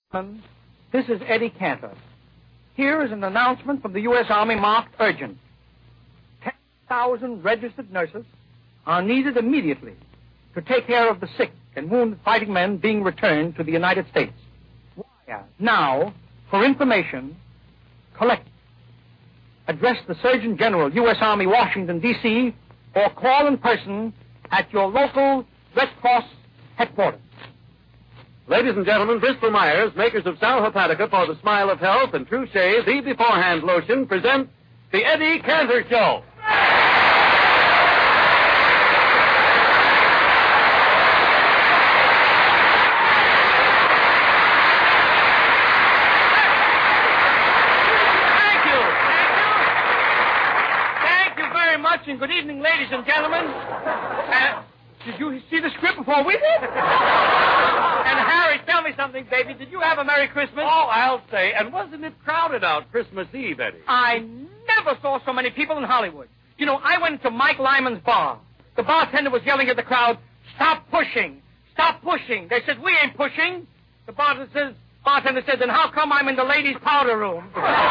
This is Eddie Cantor. Here is an announcement from the U.S. Army marked urgent. 10,000 registered nurses are needed immediately to take care of the sick and wounded fighting men being returned to the United States. Wire now for information. Collect. Address the Surgeon General, U.S. Army, Washington, D.C., or call in person at your local Red Cross headquarters. Ladies and gentlemen, Bristol Myers, makers of Sal Hepatica for the Smile of Health and True Shave, the Beforehand Lotion, present the Eddie Cantor Show. Thank you very much, and good evening, ladies and gentlemen. Did you see the script before we did? And Harry, tell me something, baby. Did you have a Merry Christmas? Oh, I'll say. And wasn't it crowded out Christmas Eve, Eddie? I never saw so many people in Hollywood. You know, I went to Mike Lyman's bar. The bartender was yelling at the crowd, "Stop pushing! Stop pushing!" They said, "We ain't pushing." The bartender said, "Then how come I'm in the ladies' powder room?"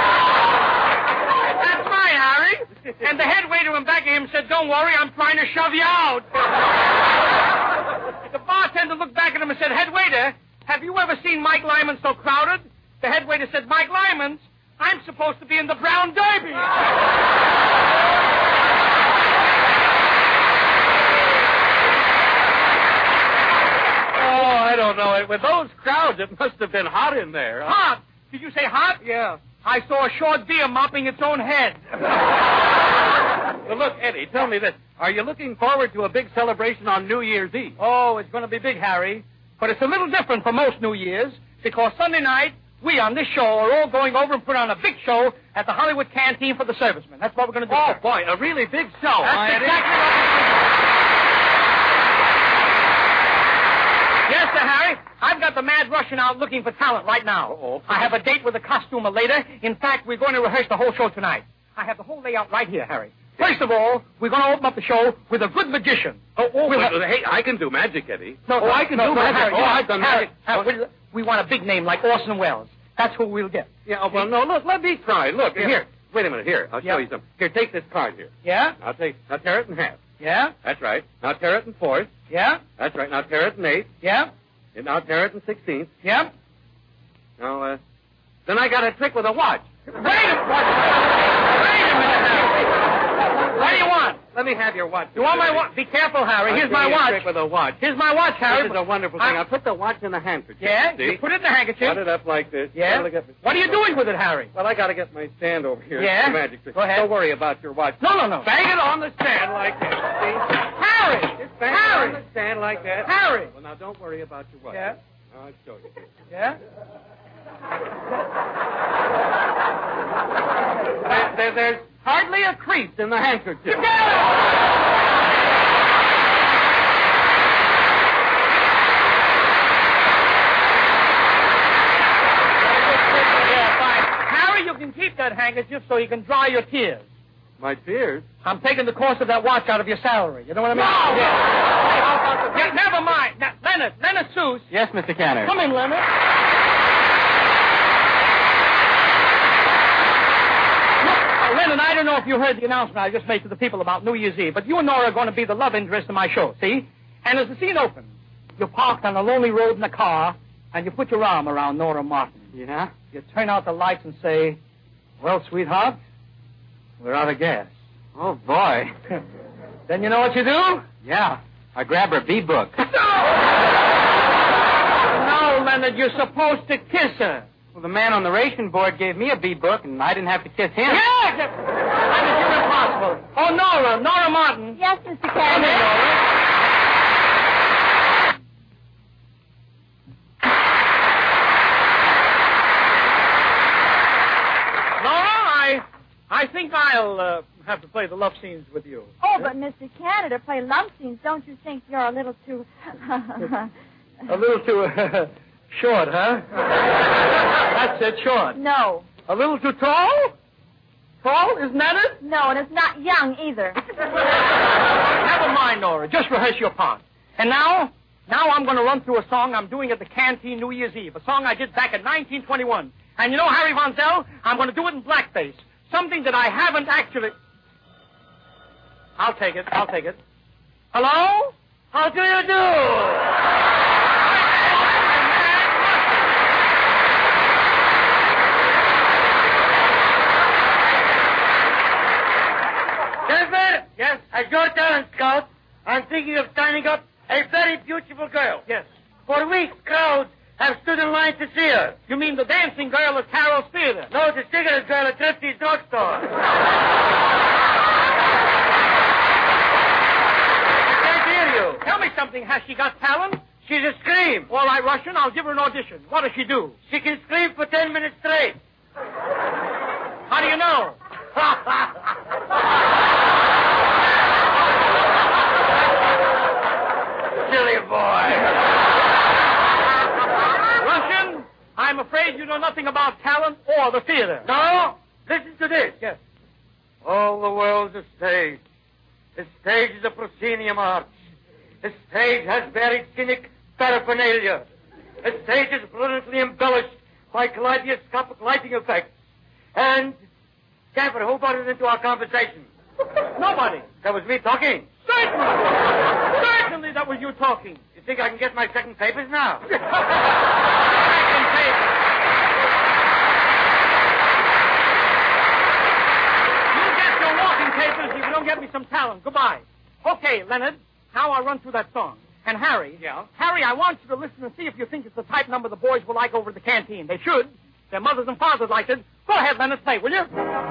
That's right, Harry. And the head waiter in back of him said, "Don't worry, I'm trying to shove you out." The bartender looked back at him and said, "Head waiter, have you ever seen Mike Lyman so crowded?" The head waiter said, "Mike Lyman's? I'm supposed to be in the Brown Derby." Oh, I don't know. With those crowds, it must have been hot in there. Hot? Did you say hot? Yeah. I saw a short deer mopping its own head. Well, look, Eddie, tell me this. Are you looking forward to a big celebration on New Year's Eve? Oh, it's going to be big, Harry. But it's a little different from most New Year's, because Sunday night, we on this show are all going over and put on a big show at the Hollywood Canteen for the servicemen. That's what we're going to do. Oh, sir. boy, a really big show. That's exactly what we're doing. Yes, sir, Harry. I've got the Mad Russian out looking for talent right now. Uh-oh. I have a date with a costumer later. In fact, we're going to rehearse the whole show tonight. I have the whole layout right here, Harry. First of all, we're going to open up the show with a good magician. Hey, I can do magic, Eddie. I can do magic. Harry, I've done magic. Harry, we want a big name like Orson Welles. That's who we'll get. Yeah, well, no, look, let me try. Look, Yeah. here. Wait a minute, here. I'll show you something. Here, take this card here. Yeah? Now tear it in half. Yeah? That's right. Now tear it in fourth. Yeah? That's right. Now tear it in eighth. Yeah? And now tear it in 16th. Yeah? Now, then I got a trick with a watch. Wait a minute, Harry. What do you want? Let me have your watch. You want my watch? Be careful, Harry. Here's my A watch. trick with a watch. Here's my watch, Harry. This is a wonderful thing. I'll put the watch in the handkerchief. Yeah? See? You put it in the handkerchief. Put it up like this. Yeah? What are you doing with it, Harry? Well, I got to get my stand over here. Yeah? The magic trick. Go ahead. Don't worry about your watch. No. Bang it on the stand like this. See? Harry! Just bang it on the stand like that. Harry! Well, now don't worry about your watch. Yeah? Now I'll show you. Yeah? There's hardly a crease in the handkerchief. You got it! Harry, you can keep that handkerchief so you can dry your tears. My tears? I'm taking the cost of that watch out of your salary. You know what I mean? No! Yeah, never mind. Now, Leonard Seuss. Yes, Mr. Cantor. Come in, Leonard. Leonard, I don't know if you heard the announcement I just made to the people about New Year's Eve, but you and Nora are going to be the love interest in my show, see? And as the scene opens, you're parked on a lonely road in a car, and you put your arm around Nora Martin. Yeah? You turn out the lights and say, "Well, sweetheart, we're out of gas." Oh, boy. Then you know what you do? Yeah. I grab her B-book. No, Leonard, you're supposed to kiss her. Well, the man on the ration board gave me a B-book, and I didn't have to kiss him. Yeah! Leonard, you're impossible. Oh, Nora Martin. Yes, Mr. Come in, Cantor. Nora. I think I'll have to play the love scenes with you. Oh, but Mr. Cantor, to play love scenes, don't you think you're a little too... A little too short, huh? That's it, short. No. A little too tall? Tall, isn't that it? No, and it's not young either. Never mind, Nora. Just rehearse your part. And now Now I'm going to run through a song I'm doing at the Canteen New Year's Eve, a song I did back in 1921. And you know, Harry Von Zell, I'm going to do it in blackface, something that I haven't actually... I'll take it. Hello? How do you do? Jennifer? Yes? As your talent scout, I'm thinking of signing up a very beautiful girl. Yes. For weeks, crowds have stood in line to see her. You mean the dancing girl at Carol's Theater? No, the cigarette girl at Thrifty's drugstore. I can't hear you. Tell me something. Has she got talent? She's a scream. All right, Russian, I'll give her an audition. What does she do? She can scream for 10 minutes straight. How do you know? Silly boy. Russian, I'm afraid you know nothing about talent or the theater. No? Listen to this. Yes. All the world's a stage. The stage is a proscenium arch. The stage has very cynic paraphernalia. The stage is brilliantly embellished by kaleidoscopic lighting effects. And, Camper, who brought it into our conversation? Nobody. That was me talking. Certainly that was you talking. You think I can get my second papers now? Second papers. You'll get your walking papers if you don't get me some talent. Goodbye. Okay, Leonard, now I'll run through that song. And Harry. Yeah? Harry, I want you to listen and see if you think it's the type number the boys will like over at the canteen. They should. Their mothers and fathers liked it. Go ahead, Leonard, play, will you?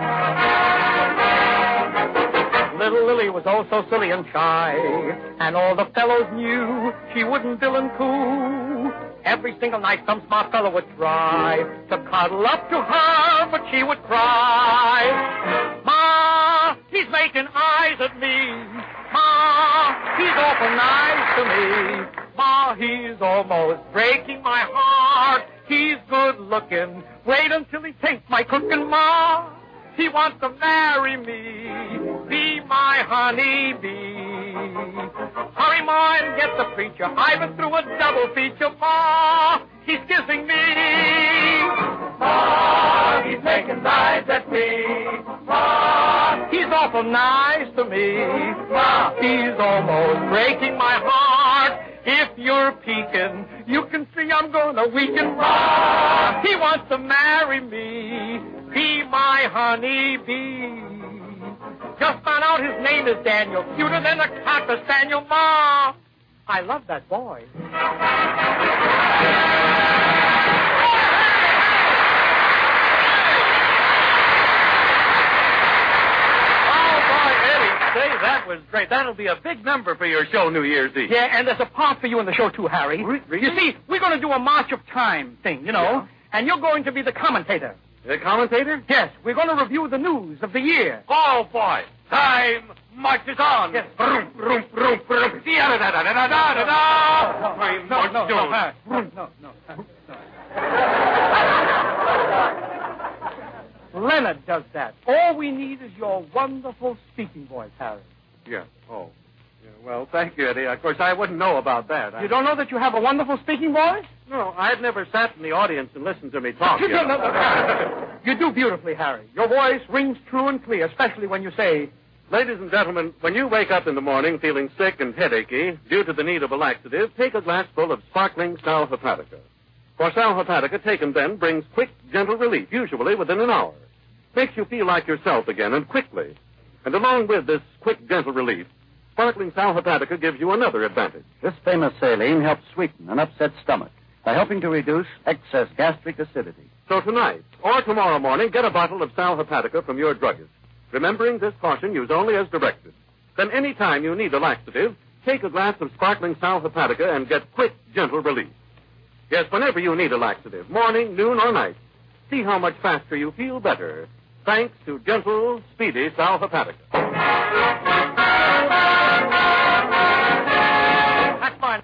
Little Lily was oh so silly and shy, and all the fellows knew she wouldn't bill and coo. Every single night some smart fellow would try to cuddle up to her, but she would cry. Ma, he's making eyes at me. Ma, he's awful nice to me. Ma, he's almost breaking my heart. He's good looking. Wait until he takes my cooking, Ma. He wants to marry me, be my honeybee. Hurry, Ma, and get the preacher. I've been through a double feature, Ma. He's kissing me. Ma, he's making eyes at me. Ma, he's awful nice to me. Ma, he's almost breaking my heart. If you're peeking, you can see I'm gonna weaken. Ma, he wants to marry me, be my honeybee. Just found out his name is Daniel, cuter than a cocker spaniel. Ma, I love that boy. Say, that was great. That'll be a big number for your show New Year's Eve. Yeah, and there's a part for you in the show, too, Harry. Really? You see, we're going to do a March of Time thing, you know, Yeah. and you're going to be the commentator. The commentator? Yes, we're going to review the news of the year. Oh, boy. Time marches on. Yes. Vroom, vroom, vroom, vroom. Da-da-da-da-da-da-da. Time marches on. No. Leonard does that. All we need is your wonderful speaking voice, Harry. Yeah. Oh. Yeah, well, thank you, Eddie. Of course, I wouldn't know about that. You don't know that you have a wonderful speaking voice? No, I've never sat in the audience and listened to me talk. You don't know. You do beautifully, Harry. Your voice rings true and clear, especially when you say, Ladies and gentlemen, when you wake up in the morning feeling sick and headachy due to the need of a laxative, take a glassful of sparkling Sal Hepatica. For Sal Hepatica, taken then, brings quick, gentle relief, usually within an hour. Makes you feel like yourself again, and quickly. And along with this quick, gentle relief, sparkling Sal Hepatica gives you another advantage. This famous saline helps sweeten an upset stomach by helping to reduce excess gastric acidity. So tonight, or tomorrow morning, get a bottle of Sal Hepatica from your druggist. Remembering this caution, use only as directed. Then any time you need a laxative, take a glass of sparkling Sal Hepatica and get quick, gentle relief. Yes, whenever you need a laxative, morning, noon, or night, see how much faster you feel better, thanks to gentle, speedy Sal Hepatica. that's fine.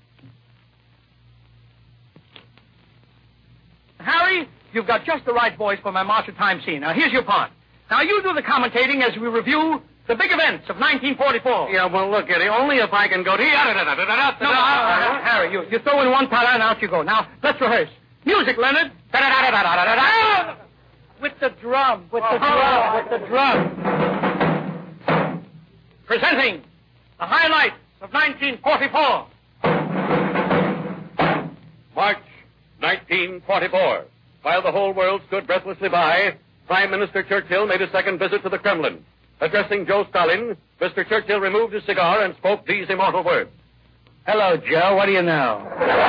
Harry, you've got just the right voice for my March of Time scene. Now, here's your part. Now, you do the commentating as we review The big events of 1944. Yeah, well, look, Eddie, only if I can go to... Harry, you throw in one para and out you go. Now, let's rehearse. Music, Leonard. With the drum. Presenting the highlights of 1944. March 1944. While the whole world stood breathlessly by, Prime Minister Churchill made a second visit to the Kremlin. Addressing Joe Stalin, Mr. Churchill removed his cigar and spoke these immortal words. Hello, Joe. What do you know?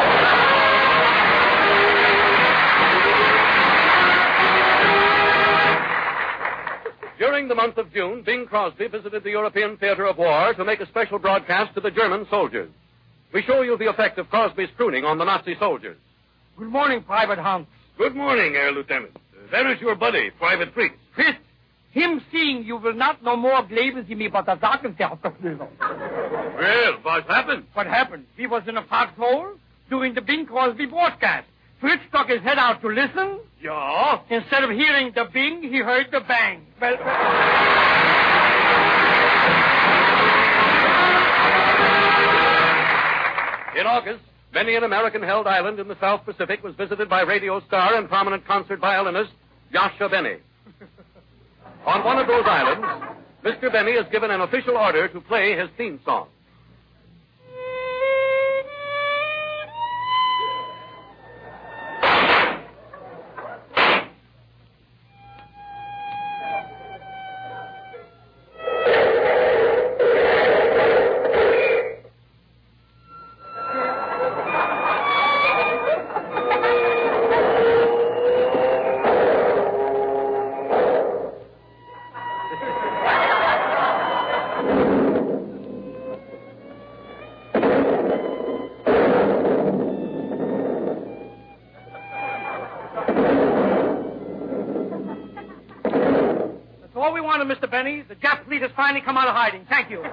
During the month of June, Bing Crosby visited the European theater of war to make a special broadcast to the German soldiers. We show you the effect of Crosby's crooning on the Nazi soldiers. Good morning, Private Hunt. Good morning, Herr Lieutenant. There is your buddy, Private Fritz. Fritz, him seeing you will not no more bleiben Sie mir bei der Sagenverfügung. Well, what happened? What happened? He was in a foxhole doing the Bing Crosby broadcast. Fritz stuck his head out to listen. Yeah? Instead of hearing the bing, he heard the bang. Well... In August, many an American-held island in the South Pacific was visited by radio star and prominent concert violinist Joshua Benny. On one of those islands, Mr. Benny is given an official order to play his theme song. Mr. Benny, the Jap fleet has finally come out of hiding. Thank you.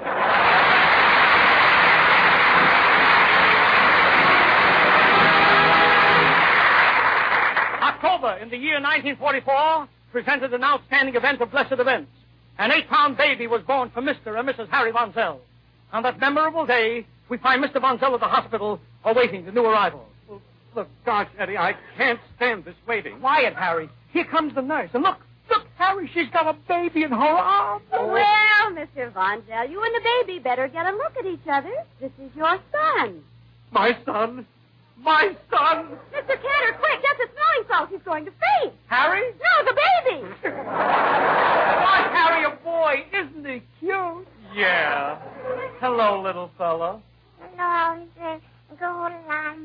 October in the year 1944 presented an outstanding event of blessed events. An 8-pound baby was born for Mr. and Mrs. Harry Von Zell. On that memorable day, we find Mr. Von Zell at the hospital awaiting the new arrival. Well, look, gosh, Eddie, I can't stand this waiting. Quiet, Harry. Here comes the nurse. And look, Harry, she's got a baby in her arms. Well, Mr. Von Zell, you and the baby better get a look at each other. This is your son. My son? My son? Mr. Cantor, quick, get the smelling salts. He's going to faint. Harry? No, the baby. Why, Harry, a boy. Isn't he cute? Yeah. Hello, little fella. No, he's go along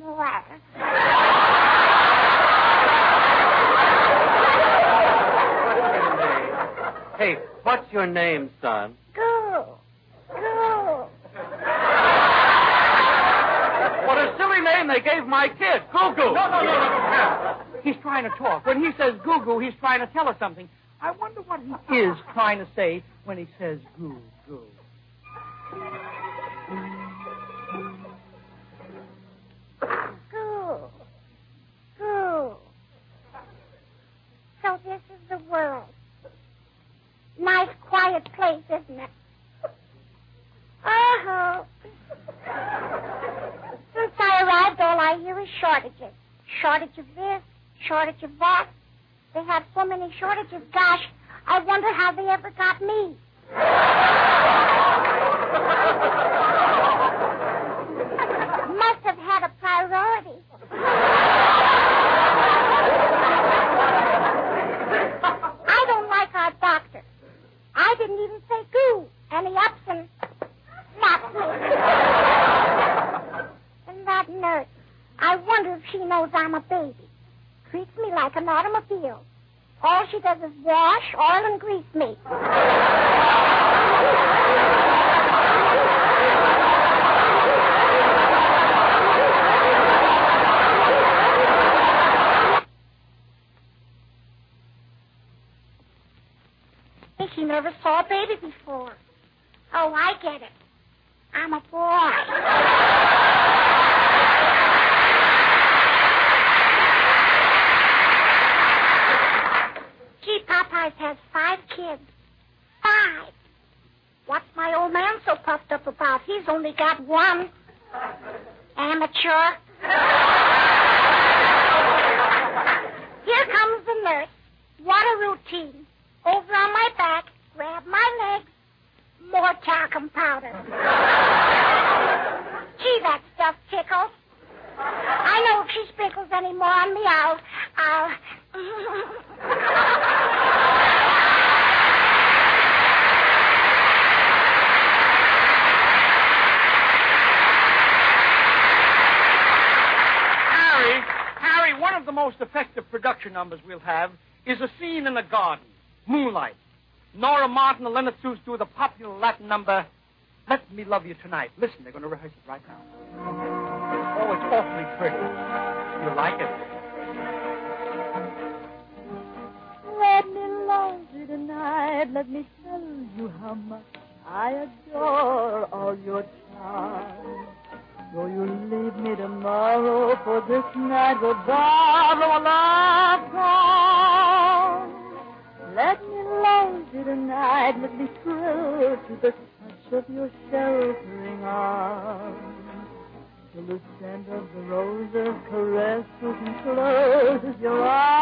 Hey, what's your name, son? Go. What a silly name they gave my kid, Goo-Goo. No. He's trying to talk. When he says goo-goo, he's trying to tell us something. I wonder what he is trying to say when he says goo-goo. Go. So this is the world. Nice, quiet place, isn't it? Oh. Since I arrived, all I hear is shortages. Shortage of this, shortage of that. They have so many shortages, gosh, I wonder how they ever got me. Must have had a priority. I don't like our doctor. I didn't even say goo, and he ups and slaps me. And that nurse, I wonder if she knows I'm a baby. Treats me like an automobile. All she does is wash, oil, and grease me. She never saw a baby before. Oh, I get it. I'm a boy. Gee, Popeyes has 5 kids. 5. What's my old man so puffed up about? He's only got one. Amateur. Here comes the nurse. What a routine. Over on my back, grab my legs, more talcum powder. Gee, that stuff tickles. I know if she sprinkles any more on me, I'll... Harry, one of the most effective production numbers we'll have is a scene in the garden, moonlight. Nora Martin and Leonard Seuss do the popular Latin number, Let Me Love You Tonight. Listen, they're going to rehearse it right now. Oh, it's awfully pretty. You like it? Let me love you tonight. Let me tell you how much I adore all your charms. Though you leave me tomorrow, for this night will borrow a love song. Let me love you tonight. Let me thrill to the touch of your sheltering arms. Till the scent of the roses caresses and closes your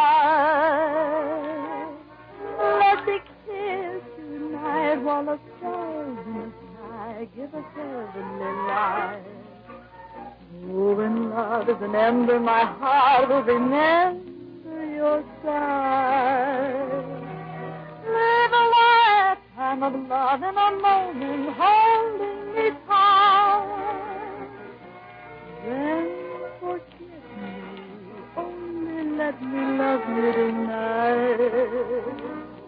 eyes. Let me kiss you tonight while the stars in the sky give us heavenly light. Oh, when love is an ember, my heart will remember your side. Live a lifetime of love in a moment, holding me tight. Then forget me, only let me love you tonight.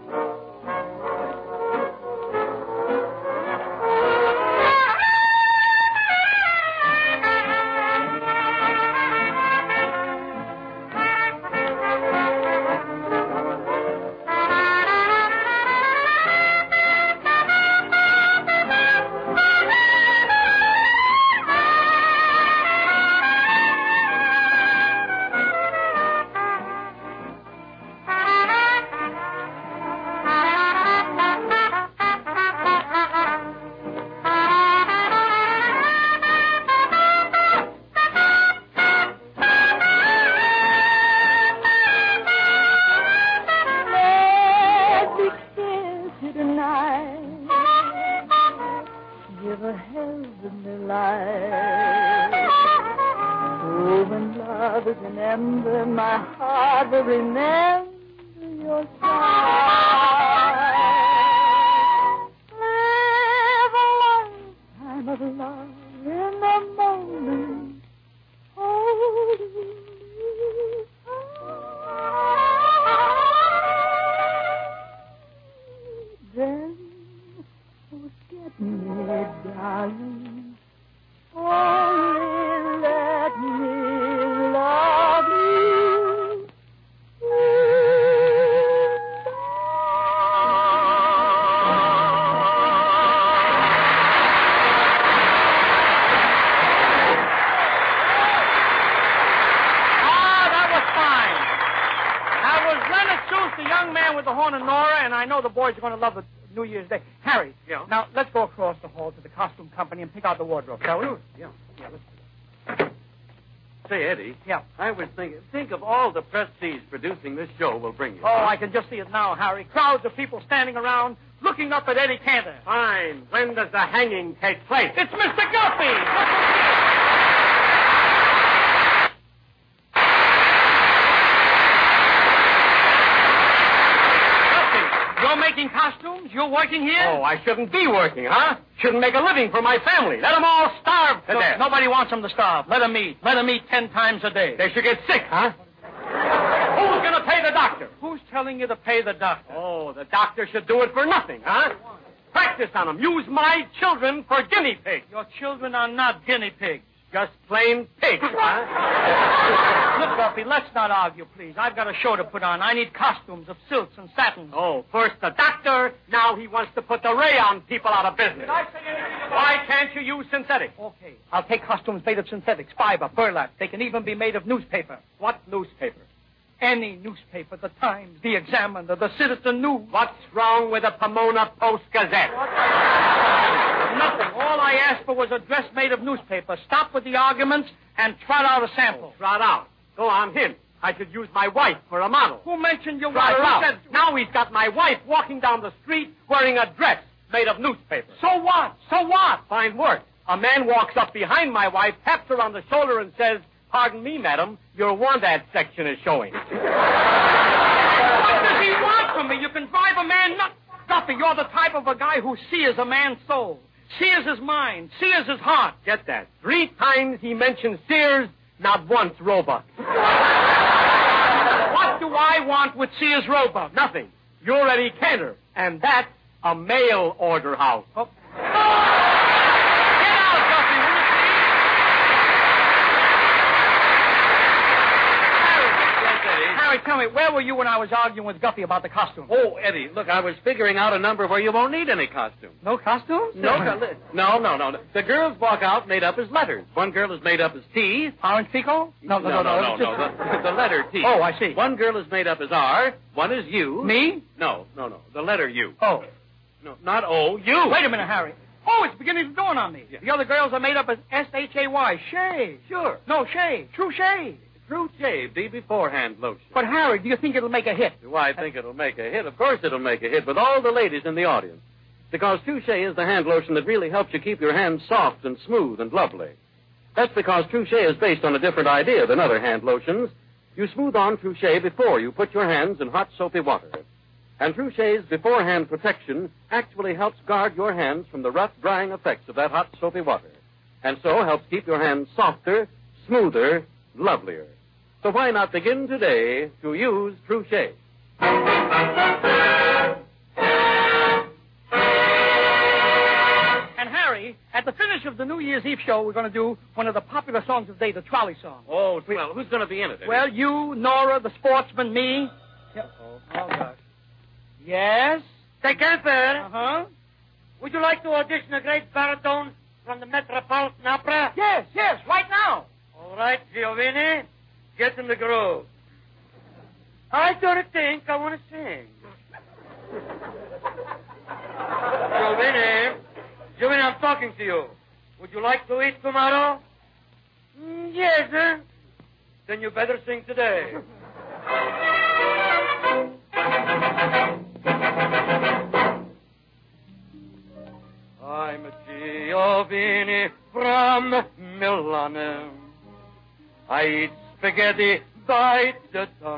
Boys are going to love it New Year's Day. Harry. Yeah? Now, let's go across the hall to the costume company and pick out the wardrobe, shall we? Yeah. Yeah, let's do that. Say, Eddie. Yeah. I was thinking, think of all the prestige producing this show will bring you. Oh, I can just see it now, Harry. Crowds of people standing around, looking up at Eddie Cantor. Fine. When does the hanging take place? It's Mr. Guppy! You're making costumes? You're working here? Oh, I shouldn't be working, huh? Shouldn't make a living for my family. Let them all starve to death. Nobody wants them to starve. Let them eat. Let them eat 10 times a day. They should get sick, huh? Who's going to pay the doctor? Who's telling you to pay the doctor? Oh, the doctor should do it for nothing, huh? Practice on them. Use my children for guinea pigs. Your children are not guinea pigs. Just plain pigs, huh? Look, Guppy, let's not argue, please. I've got a show to put on. I need costumes of silks and satins. Oh, first the doctor, now he wants to put the rayon people out of business. Did I say anything about... Why can't you use synthetic? Okay. I'll take costumes made of synthetics, fiber, burlap. They can even be made of newspaper. What newspaper? Any newspaper, the Times, the Examiner, the Citizen News. What's wrong with the Pomona Post-Gazette? Nothing. All I asked for was a dress made of newspaper. Stop with the arguments and trot out a sample. Trot out. Go on him. I should use my wife for a model. Who mentioned your Trot wife? her Who out. said... Now he's got my wife walking down the street wearing a dress made of newspaper. So what? So what? Fine work. A man walks up behind my wife, taps her on the shoulder, and says, "Pardon me, madam, your want ad section is showing." What does he want from me? You can drive a man nuts. Guppy, you're the type of a guy who sees a man's soul, sees his mind, sees his heart. Get that. 3 times he mentioned Sears, not once Roebuck. What do I want with Sears Roebuck? Nothing. You're Eddie Cantor, and that's a mail order house. Oh. Get out, Guppy, will you please? Harry, tell me, where were you when I was arguing with Guppy about the costume? Oh, Eddie, look, I was figuring out a number where you won't need any costume. No costumes? No. The girls walk out made up as letters. One girl is made up as T. Orange Pico? No. The letter T. Oh, I see. One girl is made up as R. One is U. Me? No. The letter U. Oh. No, not O. U. Wait a minute, Harry. Oh, it's beginning to dawn on me. Yeah. The other girls are made up as S-H-A-Y. Shay. Sure. No, Shay. True Shay. True Shave, the beforehand lotion. But, Harry, do you think it'll make a hit? Do I think it'll make a hit? Of course it'll make a hit with all the ladies in the audience. Because Touche is the hand lotion that really helps you keep your hands soft and smooth and lovely. That's because Touche is based on a different idea than other hand lotions. You smooth on Touche before you put your hands in hot soapy water. And Touche's beforehand protection actually helps guard your hands from the rough, drying effects of that hot soapy water. And so helps keep your hands softer, smoother, lovelier. So why not begin today to use Touche? And, Harry, at the finish of the New Year's Eve show, we're going to do one of the popular songs of the day, the trolley song. Oh, well, who's going to be in it, Eddie? Well, you, Nora, the sportsman, me. Oh, gosh. Yes? Say, Camper, Uh-huh. would you like to audition a great baritone from the Metropolitan Opera? Yes, right now. All right, Giovanni, get in the groove. I don't think I want to sing. Giovanni, I'm talking to you. Would you like to eat tomorrow? Yes, sir. Then you better sing today. I'm Giovanni from Milan. I eat spaghetti by the ton.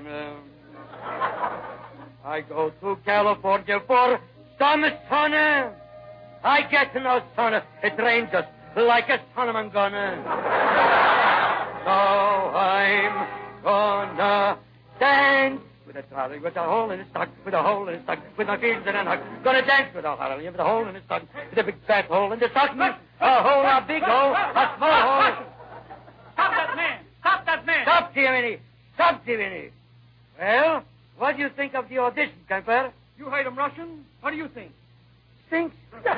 I go to California for some sun. I get no sun. It rains just like a son of a gun. So I'm gonna dance with a trolley, with a hole in his sock, with a hole in his sock, with my feet in a knock. Gonna dance with a hole, with a hole in his sock, with a big fat hole in the sock. A hole, a big hole, a small hole. Stop that man. Stop, Jiminy. Well, what do you think of the audition, Camper? You heard him Russian? What do you think? Stinks.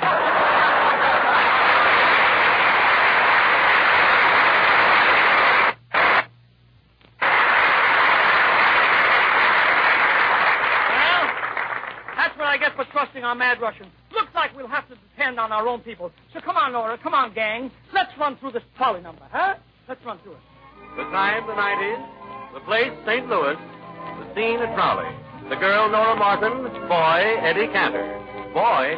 I get for trusting our mad Russian. Looks like we'll have to depend on our own people. So come on, Nora. Come on, gang. Let's run through this trolley number, huh? Let's run through it. The time, the 90s. The place, St. Louis. The scene, a trolley. The girl, Nora Martin. Boy, Eddie Cantor. Boy.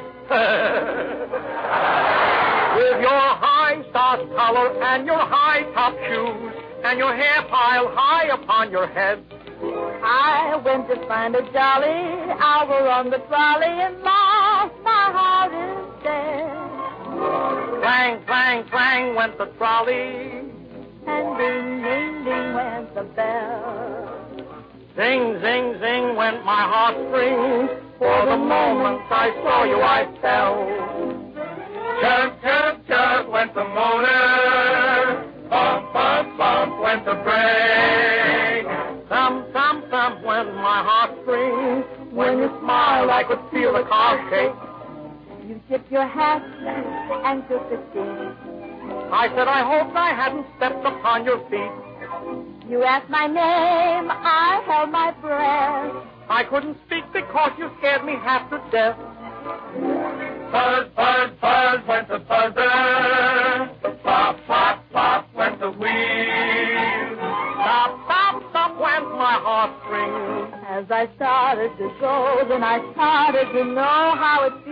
With your high starched collar and your high top shoes and your hair piled high upon your head, I went to find a jolly hour on the trolley and lost my heart instead. Clang, clang, clang went the trolley, And ding, ding, ding went the bell. zing, zing, zing went my heartstrings. For the moment I saw you, I fell. Chirp, chirp, chirp went the motor. Bump, bump, bump went the brake. Thump, thump, thump went my heartstrings. When you smiled, I could feel the car shake. You tipped your hat and took the seat. I said, I hoped I hadn't stepped upon your feet. You asked my name, I held my breath. I couldn't speak because you scared me half to death. Buzz, buzz, buzz went the buzzer. Pop, pop, pop went the wheel. Stop, stop, stop went my heartstrings. As I started to go, then I started to know how it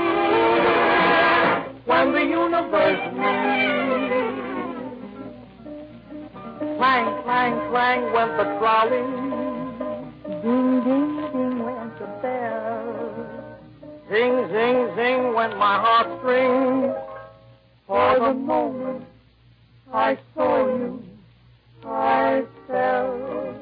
feels When the universe meets. Clang, clang, clang went the trolley. Ding, ding, ding went the bell. Zing, zing, zing went my heartstrings. For the moment I saw you, I fell.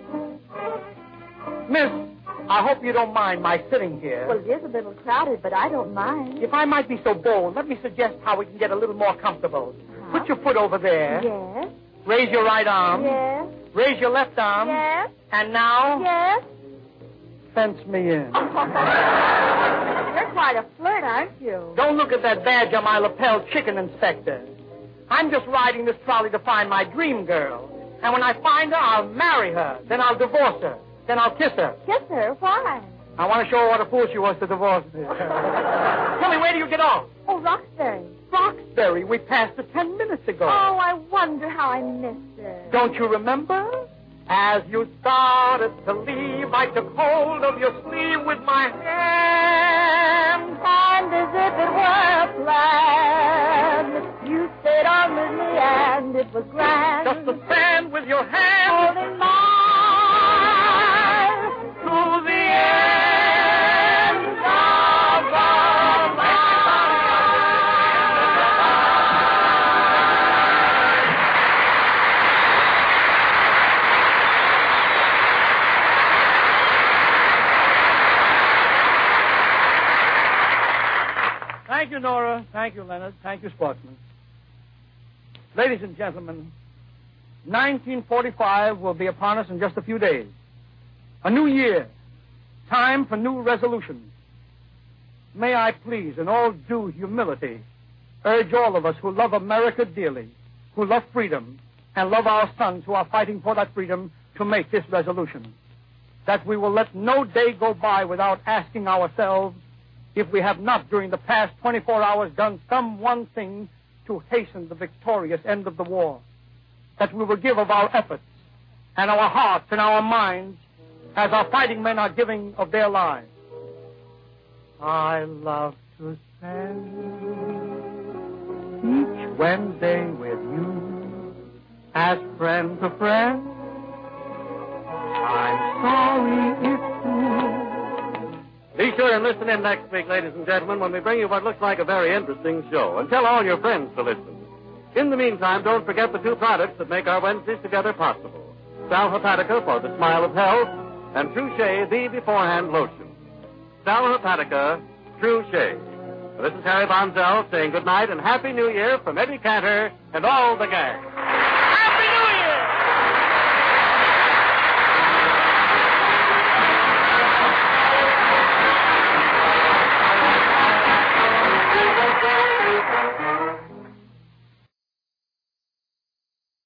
Miss, I hope you don't mind my sitting here. Well, it is a little crowded, but I don't mind. If I might be so bold, let me suggest how we can get a little more comfortable. Put your foot over there. Yes. Raise your right arm. Yes. Raise your left arm. Yes. And now, Yes. fence me in. You're quite a flirt, aren't you? Don't look at that badge on my lapel, chicken inspector. I'm just riding this trolley to find my dream girl. And when I find her, I'll marry her. Then I'll divorce her. Then I'll kiss her. Kiss her? Why? I want to show her what a fool she was to divorce me. Tell me, where do you get off? Oh, Roxbury. Roxbury. We passed it 10 minutes ago. Oh, I wonder how I missed it. Don't you remember? As you started to leave, I took hold of your sleeve with my hand. And as if it were a plan, you stayed on with me and it was grand. Just to stand with your hand Holding mine to the end of the Thank you, Nora. Thank you, Leonard. Thank you, Sportsman. Ladies and gentlemen, 1945 will be upon us in just a few days. A new year. Time for new resolutions. May I please, in all due humility, urge all of us who love America dearly, who love freedom, and love our sons who are fighting for that freedom, to make this resolution. That we will let no day go by without asking ourselves if we have not during the past 24 hours done some one thing to hasten the victorious end of the war. That we will give of our efforts and our hearts and our minds as our fighting men are giving of their lives. I love to spend each Wednesday with you as friend to friend. I'm sorry it's true. Be sure and listen in next week, ladies and gentlemen, when we bring you what looks like a very interesting show. And tell all your friends to listen. In the meantime, don't forget the two products that make our Wednesdays together possible. Sal Hepatica for the smile of health, and True Shea, the beforehand lotion. Sal Hepatica, True Shea. This is Harry Bonzell saying good night and Happy New Year from Eddie Cantor and all the gang.